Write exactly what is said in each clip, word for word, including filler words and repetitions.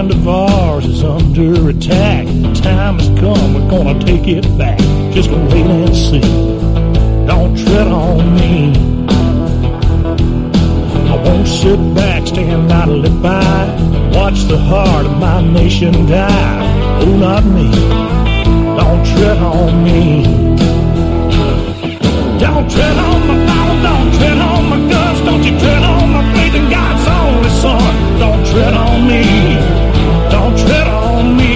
land of ours is under attack. Time has come, we're gonna take it back. Just gonna wait and see. Don't tread on me. I won't sit back, stand idly by, watch the heart of my nation die. Oh, not me. Don't tread on me. Don't tread on my Bible, don't tread on my guns, don't you tread on my faith in God's only Son. Don't tread on me, don't tread on me.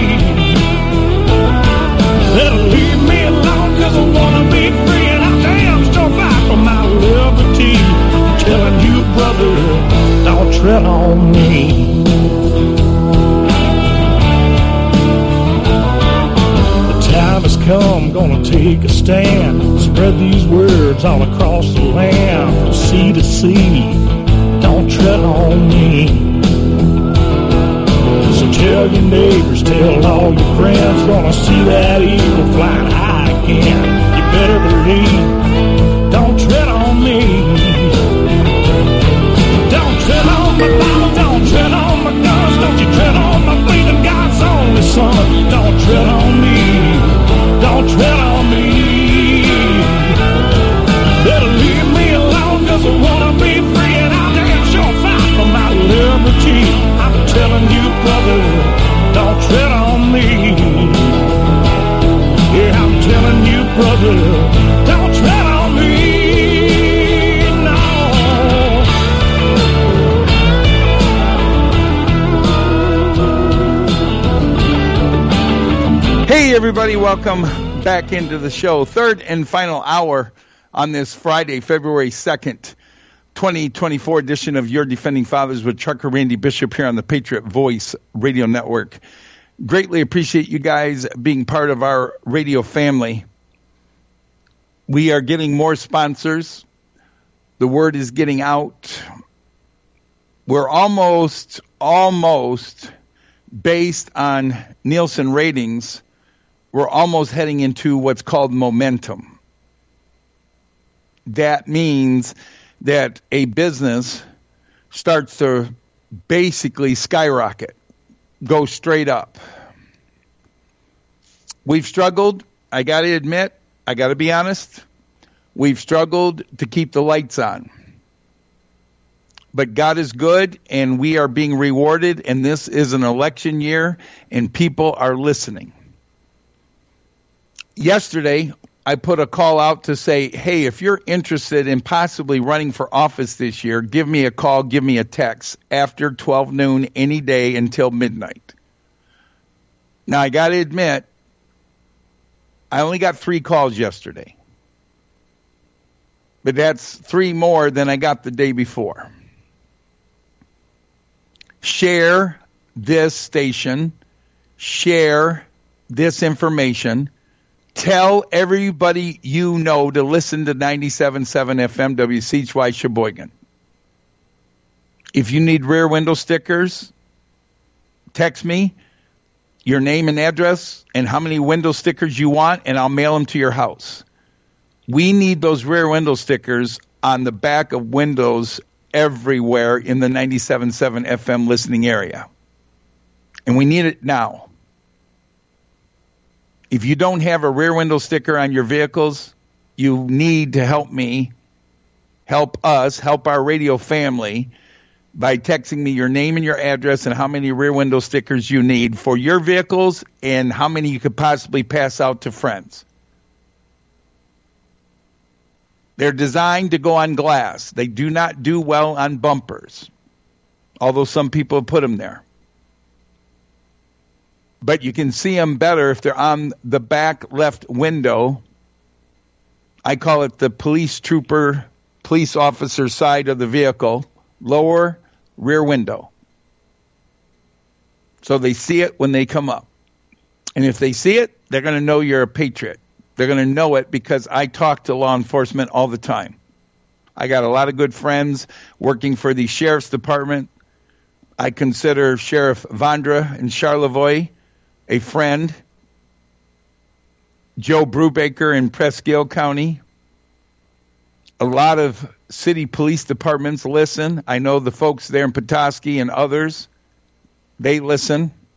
Better leave me alone, cause I wanna be free, and I damn sure fight for my liberty. I'm telling you, brother, don't tread on me. Time has come, gonna take a stand. Spread these words all across the land, from sea to sea. Don't tread on me. So tell your neighbors, tell all your friends, gonna see that eagle flying high again. You better believe, don't tread on me. Don't tread on my Bible, don't tread on my guns, don't you tread on my faith in God's only Son. Don't tread on me. Don't tread on me. Better leave me alone, cause I wanna be free, and I'll damn sure fight for my liberty. I'm telling you, brother, don't tread on me. Yeah, I'm telling you, brother, don't tread on me. No. Hey, everybody, welcome back into the show. Third and final hour on this Friday, February second, twenty twenty-four edition of Your Defending Fathers with Trucker Randy Bishop here on the Patriot Voice Radio Network. Greatly appreciate you guys being part of our radio family. We are getting more sponsors. The word is getting out. We're almost, almost based on Nielsen ratings. We're almost heading into what's called momentum. That means that a business starts to basically skyrocket, go straight up. We've struggled, I got to admit, I got to be honest, we've struggled to keep the lights on. But God is good, and we are being rewarded, and this is an election year, and people are listening. Yesterday, I put a call out to say, hey, if you're interested in possibly running for office this year, give me a call, give me a text after twelve noon any day until midnight. Now, I got to admit, I only got three calls yesterday. But that's three more than I got the day before. Share this station. Share this information. Tell everybody you know to listen to ninety-seven point seven F M W C H Y Sheboygan. If you need rear window stickers, text me your name and address and how many window stickers you want, and I'll mail them to your house. We need those rear window stickers on the back of windows everywhere in the ninety-seven point seven F M listening area. And we need it now. If you don't have a rear window sticker on your vehicles, you need to help me, help us, help our radio family by texting me your name and your address and how many rear window stickers you need for your vehicles and how many you could possibly pass out to friends. They're designed to go on glass. They do not do well on bumpers, although some people put them there. But you can see them better if they're on the back left window. I call it the police trooper, police officer side of the vehicle, lower rear window. So they see it when they come up. And if they see it, they're going to know you're a patriot. They're going to know it because I talk to law enforcement all the time. I got a lot of good friends working for the sheriff's department. I consider Sheriff Vondra in Charlevoix a friend. Joe Brubaker in Presque County. A lot of city police departments listen. I know the folks there in Petoskey and others, they listen.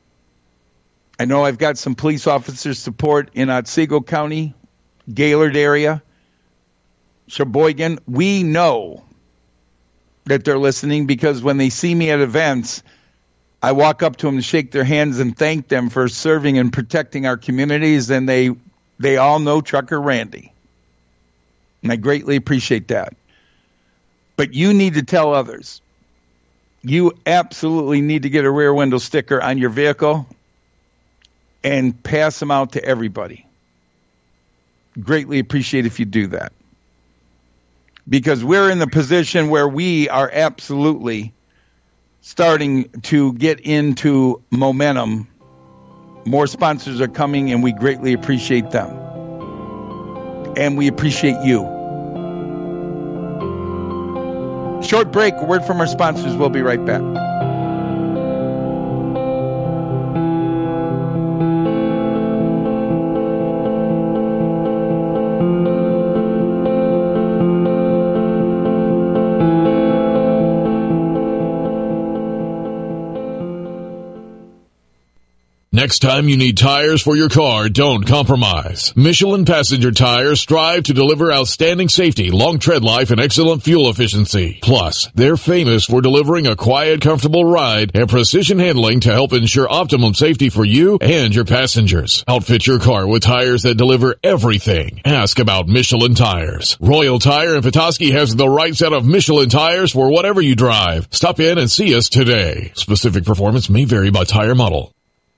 I know I've got some police officer support in Otsego County, Gaylord area, Sheboygan. We know that they're listening because when they see me at events, I walk up to them and shake their hands and thank them for serving and protecting our communities, and they they all know Trucker Randy. And I greatly appreciate that. But you need to tell others. You absolutely need to get a rear window sticker on your vehicle and pass them out to everybody. Greatly appreciate if you do that. Because we're in the position where we are absolutely starting to get into momentum. More sponsors are coming, and we greatly appreciate them. And we appreciate you. Short break, a word from our sponsors. We'll be right back. Next time you need tires for your car, don't compromise. Michelin Passenger Tires strive to deliver outstanding safety, long tread life, and excellent fuel efficiency. Plus, they're famous for delivering a quiet, comfortable ride and precision handling to help ensure optimum safety for you and your passengers. Outfit your car with tires that deliver everything. Ask about Michelin Tires. Royal Tire in Petoskey has the right set of Michelin tires for whatever you drive. Stop in and see us today. Specific performance may vary by tire model.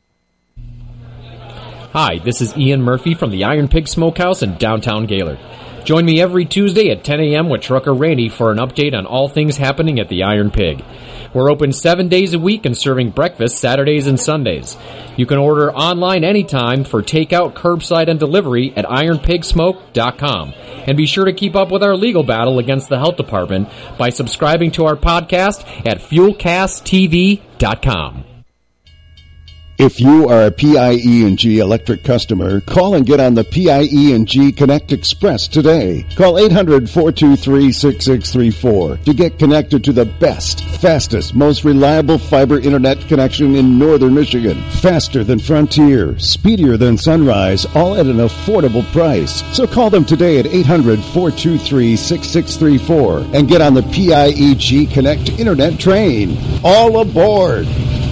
Hi, this is Ian Murphy from the Iron Pig Smokehouse in downtown Gaylord. Join me every Tuesday at ten a.m. with Trucker Randy for an update on all things happening at the Iron Pig. We're open seven days a week and serving breakfast Saturdays and Sundays. You can order online anytime for takeout, curbside, and delivery at iron pig smoke dot com. And be sure to keep up with our legal battle against the health department by subscribing to our podcast at fuel cast t v dot com. If you are a P I E and G electric customer, call and get on the P I E and G Connect Express today. Call eight hundred, four two three, six six three four to get connected to the best, fastest, most reliable fiber internet connection in northern Michigan. Faster than Frontier, speedier than Sunrise, all at an affordable price. So call them today at eight hundred, four two three, six six three four and get on the P I E G Connect internet train. All aboard!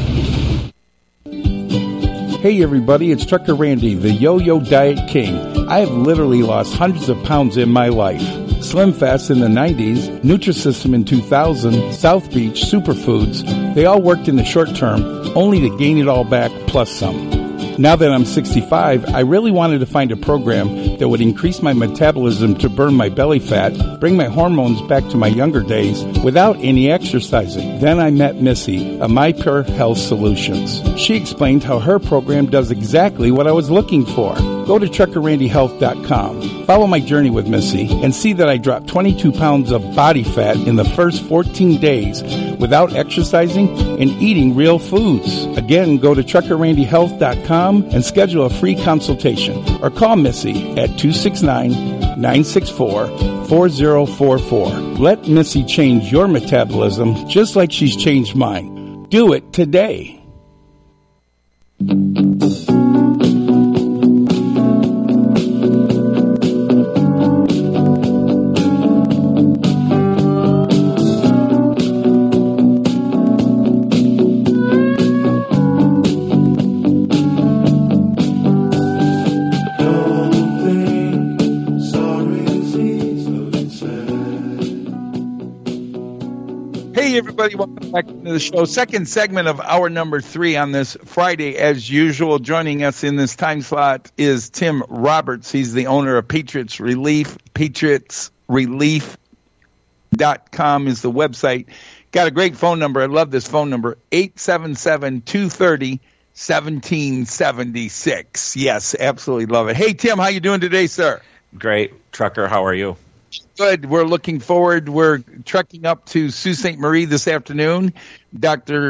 Hey everybody, it's Trucker Randy, the Yo-Yo Diet King. I have literally lost hundreds of pounds in my life. Slim Fast in the nineties, Nutrisystem in two thousand, South Beach, Superfoods, they all worked in the short term, only to gain it all back plus some. Now that I'm sixty-five, I really wanted to find a program that would increase my metabolism to burn my belly fat, bring my hormones back to my younger days without any exercising. Then I met Missy of My Pure Health Solutions. She explained how her program does exactly what I was looking for. Go to trucker randy health dot com. Follow my journey with Missy and see that I dropped twenty-two pounds of body fat in the first fourteen days without exercising and eating real foods. Again, go to trucker randy health dot com and schedule a free consultation or call Missy at two six nine, nine six four, four zero four four. Let Missy change your metabolism just like she's changed mine. Do it today. Everybody, welcome back to the show. Second segment of hour number three on this Friday, as usual. Joining us in this time slot is Tim Roberts. He's the owner of Patriots Relief. Patriots Relief dot com is the website. Got a great phone number. I love this phone number, eight seven seven, two three zero, one seven seven six. Yes, absolutely love it. Hey, Tim, how you doing today, sir? Great. Trucker, how are you? Good. We're looking forward. We're trekking up to Sault Ste. Marie this afternoon. Doctor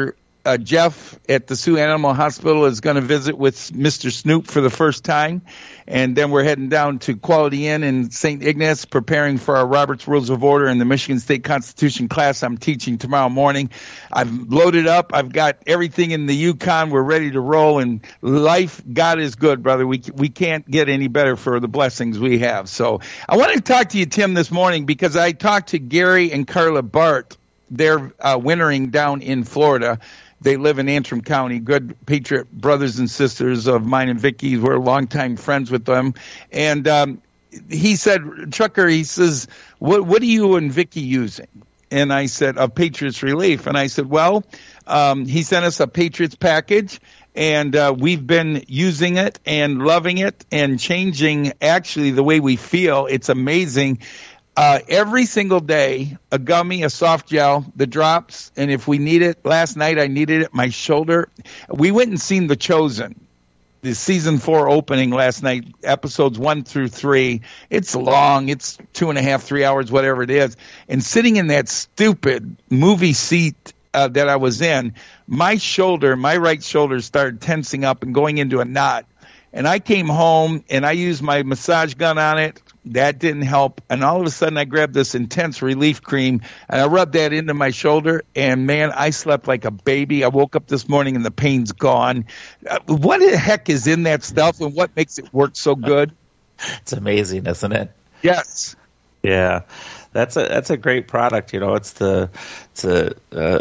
Uh, Jeff at the Sioux Animal Hospital is going to visit with Mister Snoop for the first time. And then we're heading down to Quality Inn in Saint Ignace, preparing for our Robert's Rules of Order and the Michigan State Constitution class I'm teaching tomorrow morning. I've loaded up. I've got everything in the Yukon. We're ready to roll. And life, God is good, brother. We we can't get any better for the blessings we have. So I wanted to talk to you, Tim, this morning because I talked to Gary and Carla Bart. They're uh, wintering down in Florida. They live in Antrim County, good Patriot brothers and sisters of mine and Vicky's. We're longtime friends with them. And um, he said, Trucker, he says, what, what are you and Vicky using? And I said, a Patriots Relief. And I said, well, um, he sent us a Patriots package, and uh, we've been using it and loving it and changing actually the way we feel. It's amazing. Uh, every single day, a gummy, a soft gel, the drops, and if we need it, last night I needed it, my shoulder. We went and seen The Chosen, the season four opening last night, episodes one through three. It's long. It's two and a half, three hours, whatever it is. And sitting in that stupid movie seat uh, that I was in, my shoulder, my right shoulder started tensing up and going into a knot. And I came home, and I used my massage gun on it. That didn't help. And all of a sudden, I grabbed this intense relief cream, and I rubbed that into my shoulder. And, man, I slept like a baby. I woke up this morning, and the pain's gone. Uh, what the heck is in that stuff, and what makes it work so good? It's amazing, isn't it? Yes. Yeah. That's a that's a great product. You know, it's the it's a uh,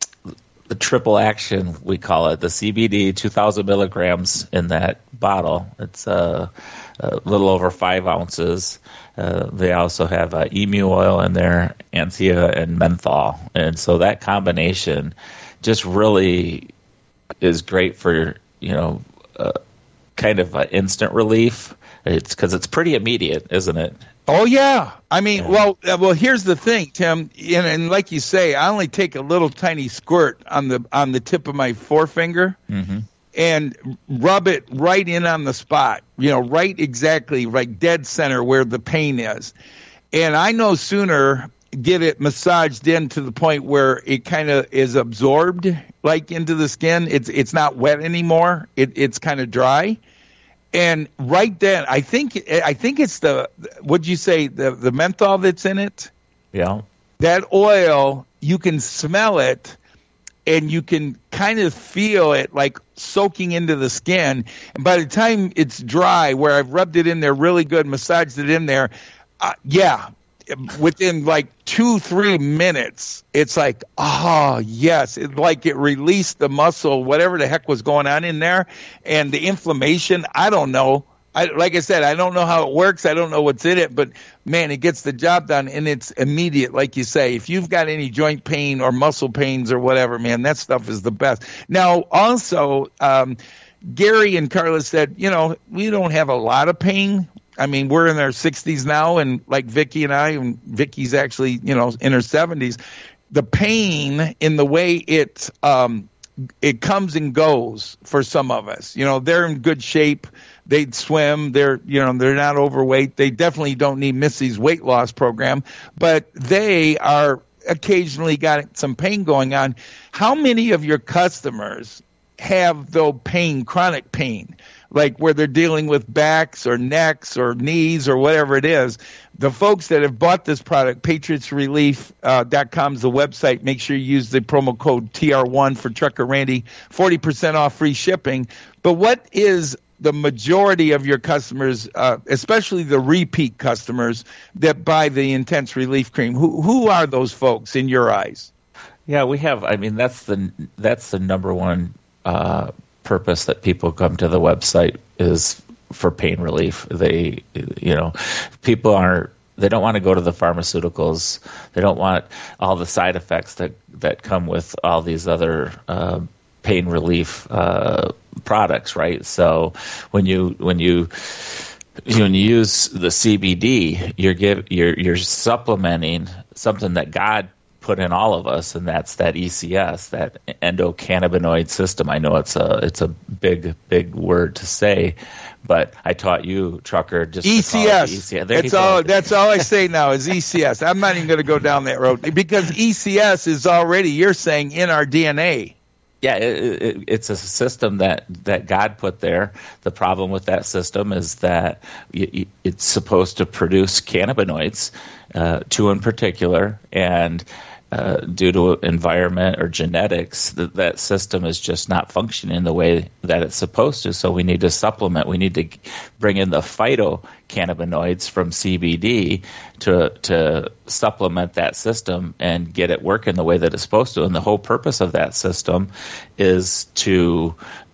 the triple action, we call it, the C B D, two thousand milligrams in that bottle. It's uh, a little over five ounces. Uh, they also have uh, emu oil in there, Anthea, and menthol. And so that combination just really is great for, you know, uh, kind of uh, instant relief. It's because it's pretty immediate, isn't it? Oh, yeah. I mean, Yeah. well, uh, well. Here's the thing, Tim, and, and like you say, I only take a little tiny squirt on the on the tip of my forefinger Mm-hmm. and rub it right in on the spot. You know, right exactly, right dead center where the pain is. And I no sooner get it massaged in to the point where it kind of is absorbed, like into the skin. It's it's not wet anymore. It, it's kind of dry. And right then, I think I think it's the, what'd you say, the, the menthol that's in it? Yeah. That oil, you can smell it, and you can kind of feel it like soaking into the skin. And by the time it's dry, where I've rubbed it in there really good, massaged it in there, uh, yeah, within like two, three minutes, it's like, oh, yes. It's like it released the muscle, whatever the heck was going on in there. And the inflammation, I don't know. I, like I said, I don't know how it works. I don't know what's in it. But, man, it gets the job done, and it's immediate, like you say. If you've got any joint pain or muscle pains or whatever, man, that stuff is the best. Now, also, um, Gary and Carla said, you know, we don't have a lot of pain. I mean, we're in our sixties now, and like Vicky and I, and Vicky's actually, you know, in her seventies. The pain in the way it um, it comes and goes for some of us. You know, they're in good shape. They swim. They're, you know, they're not overweight. They definitely don't need Missy's weight loss program, but they are occasionally got some pain going on. How many of your customers have, though, pain, chronic pain? Like where they're dealing with backs or necks or knees or whatever it is. The folks that have bought this product, patriots relief dot com is the website. Make sure you use the promo code T R one for Trucker Randy, forty percent off free shipping. But what is the majority of your customers, uh, especially the repeat customers that buy the Intense Relief Cream? Who, who are those folks in your eyes? Yeah, we have. I mean, that's the that's the number one uh purpose that people come to the website is for pain relief. They, you know, people are, they don't want to go to the pharmaceuticals. They don't want all the side effects that, that come with all these other uh, pain relief uh, products, right? So when you when you when you use the C B D, you're give you're you're supplementing something that God put in all of us, and that's that E C S, that endocannabinoid system. I know it's a it's a big big word to say, but I taught you, Trucker, just E C S. E C S. That's all. That's all I say now is E C S. I'm not even going to go down that road because E C S is already, you're saying, in our D N A. Yeah, it, it, it's a system that, that God put there. The problem with that system is that it, it's supposed to produce cannabinoids, uh, two in particular, and uh, due to environment or genetics, that, that system is just not functioning the way that it's supposed to. So we need to supplement. We need to bring in the phytocannabinoids from C B D to to supplement that system and get it working the way that it's supposed to. And the whole purpose of that system is to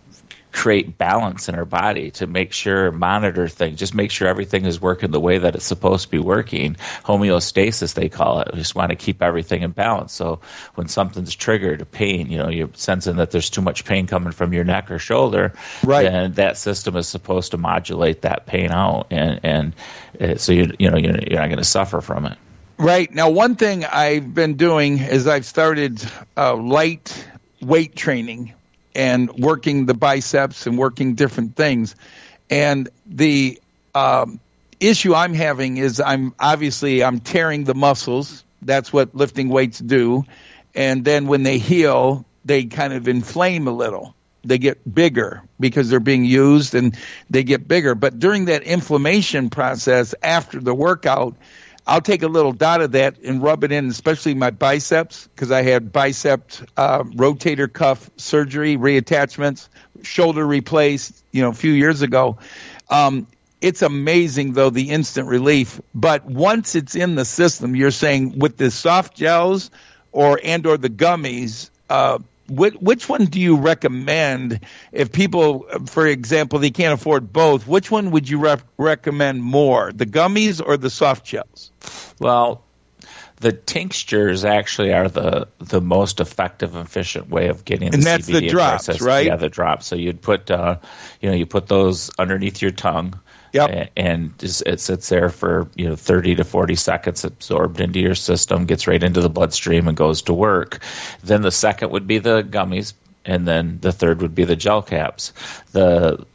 create balance in our body, to make sure, monitor things, just make sure everything is working the way that it's supposed to be working. Homeostasis, they call it. We just want to keep everything in balance. So when something's triggered, a pain, you know, you're sensing that there's too much pain coming from your neck or shoulder, right, then that system is supposed to modulate that pain out, and and uh, so you you know you're, you're not going to suffer from it. Right. Now, one thing I've been doing is I've started uh, light weight training and working the biceps and working different things. And the um, issue I'm having is I'm obviously I'm tearing the muscles. That's what lifting weights do. And then when they heal, they kind of inflame a little. They get bigger because they're being used, and they get bigger. But during that inflammation process after the workout, I'll take a little dot of that and rub it in, especially my biceps, because I had bicep uh, rotator cuff surgery, reattachments, shoulder replaced, you know, a few years ago. Um, it's amazing, though, the instant relief. But once it's in the system, you're saying with the soft gels or and or the gummies, uh, which, which one do you recommend if people, for example, they can't afford both? Which one would you rep- recommend more, the gummies or the soft gels? Well, the tinctures actually are the the most effective and efficient way of getting the and that's C B D the drops, process. right? Yeah, the drops. So you'd put, uh, you know, you put those underneath your tongue. Yep. And just, it sits there for, you know, thirty to forty seconds, absorbed into your system, gets right into the bloodstream and goes to work. Then the second would be the gummies, and then the third would be the gel caps. The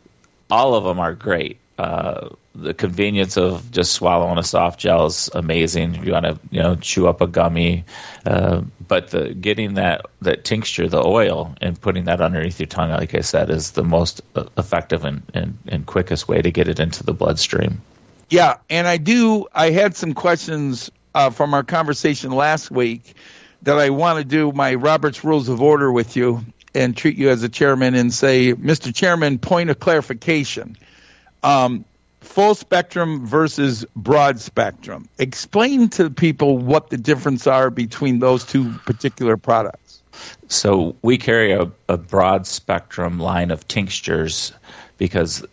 all of them are great. Uh, the convenience of just swallowing a soft gel is amazing. If you want to, you know, chew up a gummy, uh, but the getting that, that tincture, the oil, and putting that underneath your tongue, like I said, is the most effective and, and, and quickest way to get it into the bloodstream. Yeah, and I do. I had some questions uh, from our conversation last week that I want to do my Robert's Rules of Order with you and treat you as a chairman and say, Mister Chairman, point of clarification. Um, full spectrum versus broad spectrum. Explain to people what the difference are between those two particular products. So we carry a, a broad spectrum line of tinctures because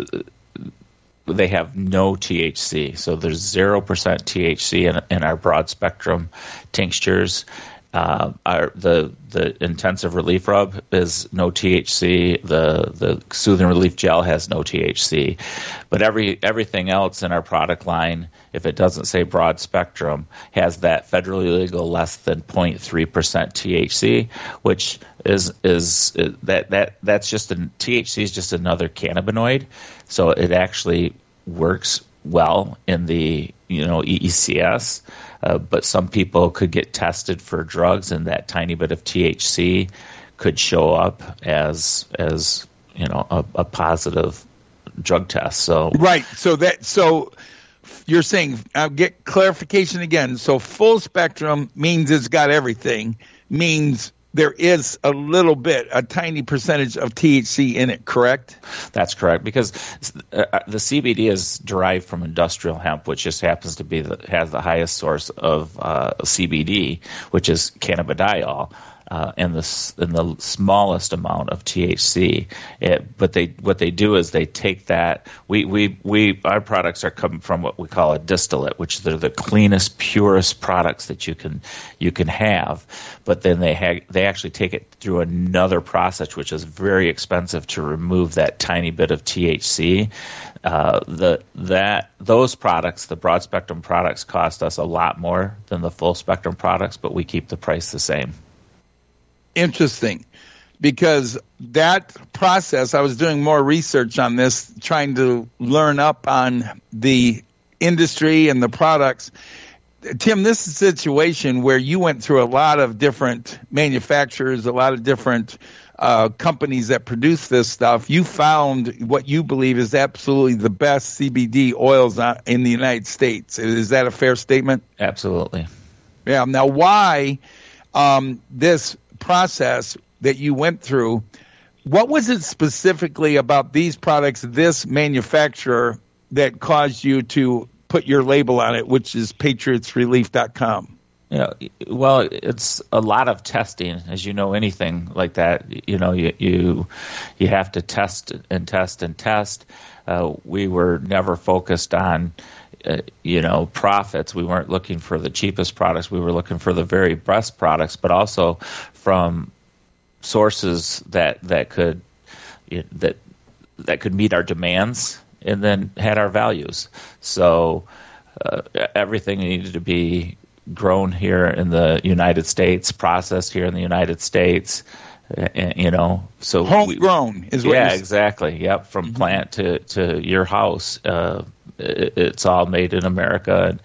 they have no T H C. So there's zero percent T H C in, in our broad spectrum tinctures. Uh, our, the the intensive relief rub is no T H C. The the soothing relief gel has no T H C, but every everything else in our product line, if it doesn't say broad spectrum, has that federally legal less than zero point three percent T H C, which is is that that that's just a T H C is just another cannabinoid, so it actually works well in the you know E E C S. Uh, but some people could get tested for drugs, and that tiny bit of T H C could show up as as you know a, a positive drug test. So right. So that so you're saying I'll get clarification again. So full spectrum means it's got everything. Means there is a little bit, a tiny percentage of T H C in it, correct? That's correct, because uh, the C B D is derived from industrial hemp, which just happens to be the, has the highest source of uh, C B D, which is cannabidiol. Uh, and the and the smallest amount of T H C. It, but they what they do is they take that. We we we our products are coming from what we call a distillate, which they're the cleanest, purest products that you can you can have. But then they ha- they actually take it through another process, which is very expensive to remove that tiny bit of T H C. Uh, the that those products, the broad spectrum products, cost us a lot more than the full spectrum products, but we keep the price the same. Interesting, because that process, I was doing more research on this, trying to learn up on the industry and the products. Tim, this is a situation where you went through a lot of different manufacturers, a lot of different uh, companies that produce this stuff, you found what you believe is absolutely the best C B D oils in the United States. Is that a fair statement? Absolutely. Yeah. Now, why um, this process that you went through? What was it specifically about these products, this manufacturer, that caused you to put your label on it, which is patriots relief dot com? Yeah, well, it's a lot of testing, as you know, anything like that. You know, you you, you have to test and test and test. Uh, we were never focused on, uh, you know, profits. We weren't looking for the cheapest products. We were looking for the very best products, but also from sources that that could that that could meet our demands and then had our values. So uh, everything needed to be grown here in the United States, processed here in the United States. Uh, you know, so homegrown is what. Yeah, exactly. Yep, from mm-hmm. plant to to your house. Uh, it, it's all made in America, and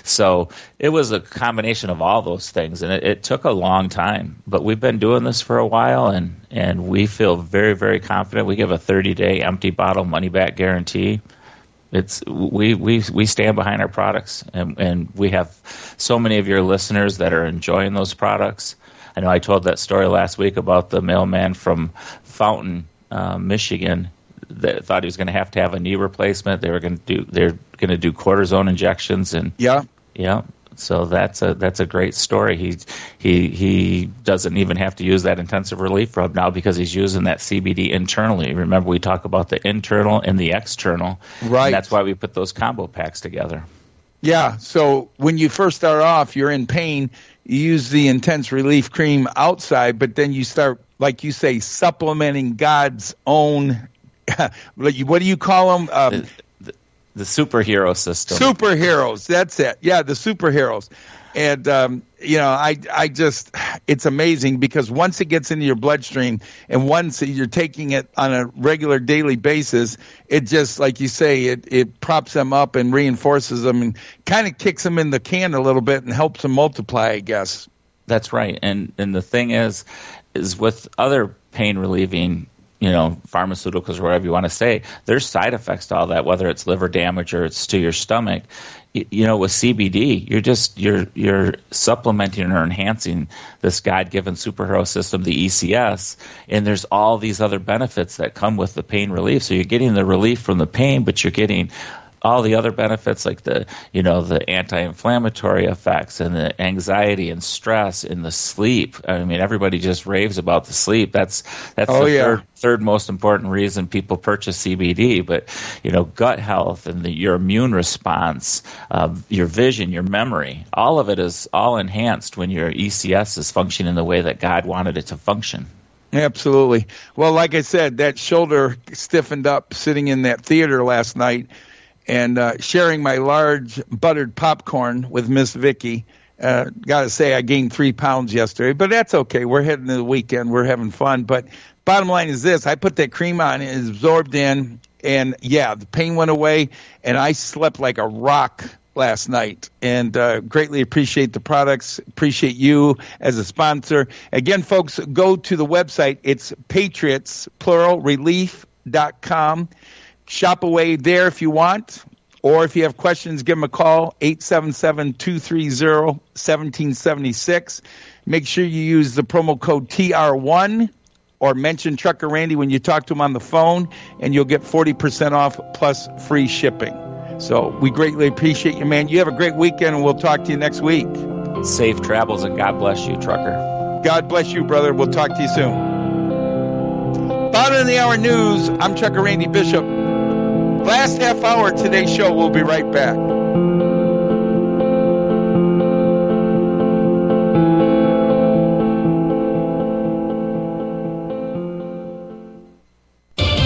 so it was a combination of all those things, and it, it took a long time. But we've been doing this for a while, and and we feel very, very confident. We give a thirty day empty bottle money back guarantee. It's we we we stand behind our products, and and we have so many of your listeners that are enjoying those products. I know I told that story last week about the mailman from Fountain, uh, Michigan, that thought he was going to have to have a knee replacement. They were going to do they're going to do cortisone injections, and yeah, yeah. So that's a that's a great story. He he he doesn't even have to use that intensive relief rub now because he's using that C B D internally. Remember, we talk about the internal and the external, right? And that's why we put those combo packs together. Yeah. So when you first start off, you're in pain. You use the intense relief cream outside, but then you start, like you say, supplementing God's own. What do you call them? Um, the, the, the superhero system. Superheroes. That's it. Yeah, the superheroes. And, um, you know, I, I just, it's amazing because once it gets into your bloodstream and once you're taking it on a regular daily basis, it just, like you say, it, it props them up and reinforces them and kind of kicks them in the can a little bit and helps them multiply, I guess. That's right. And, and the thing is, is with other pain relieving, you know, pharmaceuticals or whatever you want to say, there's side effects to all that, whether it's liver damage or it's to your stomach. You know, with C B D, you're just you're you're supplementing or enhancing this God-given superhero system, the E C S, and there's all these other benefits that come with the pain relief. So you're getting the relief from the pain, but you're getting all the other benefits like the, you know, the anti-inflammatory effects and the anxiety and stress and the sleep. I mean, everybody just raves about the sleep. That's that's oh, the yeah. third, third most important reason people purchase C B D. But, you know, gut health and the, your immune response, uh, your vision, your memory, all of it is all enhanced when your E C S is functioning the way that God wanted it to function. Absolutely. Well, like I said, that shoulder stiffened up sitting in that theater last night. And uh, sharing my large buttered popcorn with Miss Vicky. Uh, Got to say, I gained three pounds yesterday, but that's okay. We're heading to the weekend. We're having fun. But bottom line is this. I put that cream on, it absorbed in, and, yeah, the pain went away, and I slept like a rock last night. And uh, greatly appreciate the products, appreciate you as a sponsor. Again, folks, go to the website. It's patriots, plural, relief dot com. Shop away there if you want, or if you have questions, give them a call, eight seven seven, two three zero, one seven seven six. Make sure you use the promo code T R one or mention Trucker Randy when you talk to him on the phone, and you'll get forty percent off plus free shipping. So we greatly appreciate you, man. You have a great weekend, and we'll talk to you next week. Safe travels, and God bless you, Trucker. God bless you, brother. We'll talk to you soon. Bottom of the hour news. I'm Trucker Randy Bishop. Last half hour of today's show. We'll be right back.